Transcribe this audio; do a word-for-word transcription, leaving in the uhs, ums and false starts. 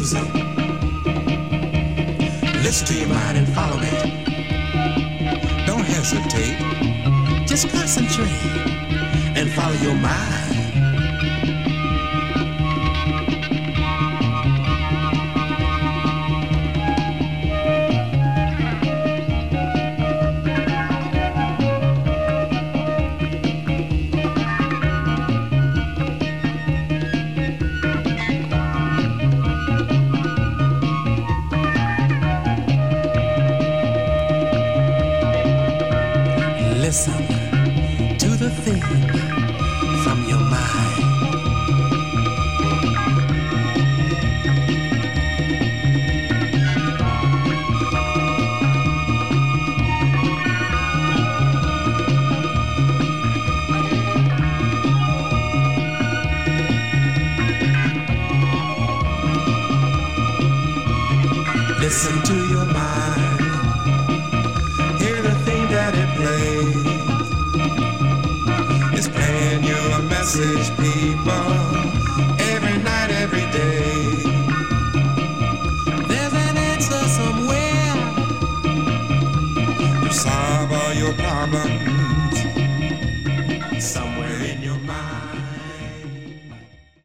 music. Listen to your mind and follow it. Don't hesitate. Just concentrate and follow your mind. Listen to the thing from your mind. Listen to your mind. Hear the thing that it plays. It's playing you a message, people, every night, every day.